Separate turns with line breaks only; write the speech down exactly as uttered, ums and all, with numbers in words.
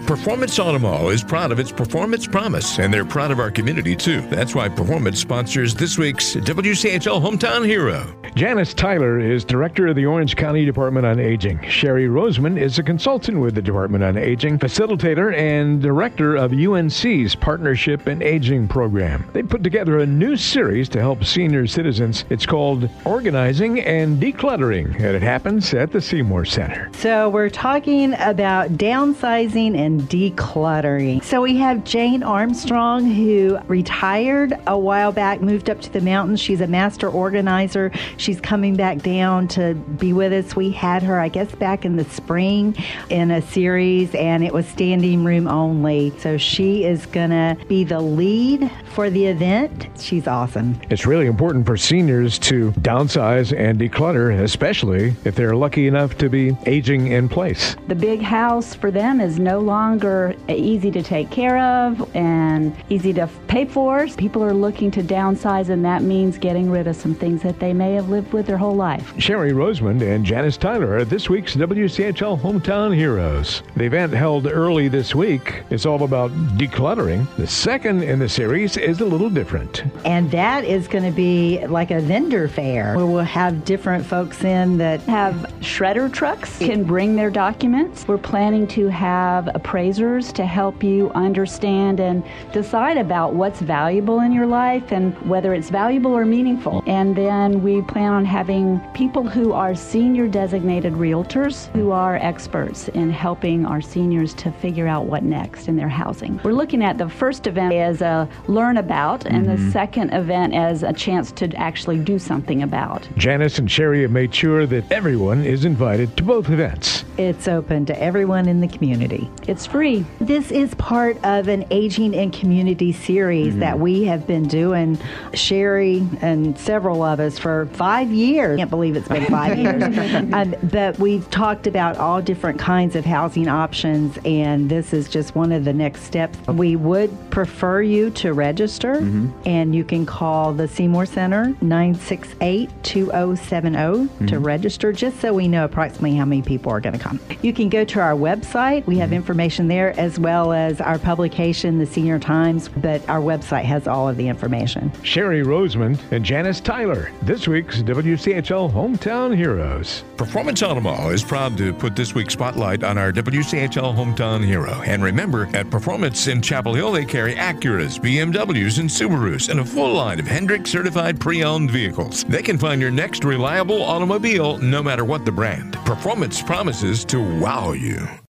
Performance Automall is proud of its performance promise, and they're proud of our community, too. That's why Performance sponsors this week's W C H L Hometown Hero.
Janice Tyler is director of the Orange County Department on Aging. Sherry Roseman is a consultant with the Department on Aging, facilitator and director of U N C's Partnership in Aging program. They put together a new series to help senior citizens. It's called Organizing and Decluttering, and it happens at the Seymour Center.
So we're talking about downsizing and decluttering. So we have Jane Armstrong, who retired a while back, moved up to the mountains. She's a master organizer. She's coming back down to be with us. We had her, I guess, back in the spring in a series, and it was standing room only. So she is going to be the lead for the event. She's awesome.
It's really important for seniors to downsize and declutter, especially if they're lucky enough to be aging in place.
The big house for them is no longer easy to take care of and easy to pay for. People are looking to downsize, and that means getting rid of some things that they may have lived with their whole life.
Sherry Rosemond and Janice Tyler are this week's W C H L Hometown Heroes. The event held early this week is all about decluttering. The second in the series is a little different.
And that is going to be like a vendor fair where we'll have different folks in that
have shredder trucks, can bring their documents. We're planning to have appraisers to help you understand and decide about what's valuable in your life and whether it's valuable or meaningful. And then we plan on having people who are senior designated realtors who are experts in helping our seniors to figure out what next in their housing. We're looking at the first event as a learn about and mm-hmm. the second event as a chance to actually do something about.
Janice and Sherry have made sure that everyone is invited to both events.
It's open to everyone in the community.
It's free.
This is part of an Aging in Community series mm-hmm. that we have been doing, Sherry and several of us, for five years. I can't believe it's been five years. Um, but we've talked about all different kinds of housing options, and this is just one of the next steps. We would prefer you to register, mm-hmm. and you can call the Seymour Center, nine six eight, two zero seven zero, mm-hmm. to register, just so we know approximately how many people are going to come. You can go to our website. We have information there, as well as our publication, the Senior Times, but our website has all of the information.
Sherry Rosemond and Janice Tyler, this week's W C H L Hometown Heroes.
Performance Automall is proud to put this week's spotlight on our W C H L Hometown Hero. And remember, at Performance in Chapel Hill, they carry Acuras, B M Ws, and Subarus, and a full line of Hendrick certified pre-owned vehicles. They can find your next reliable automobile no matter what the brand. Performance promises to wow you.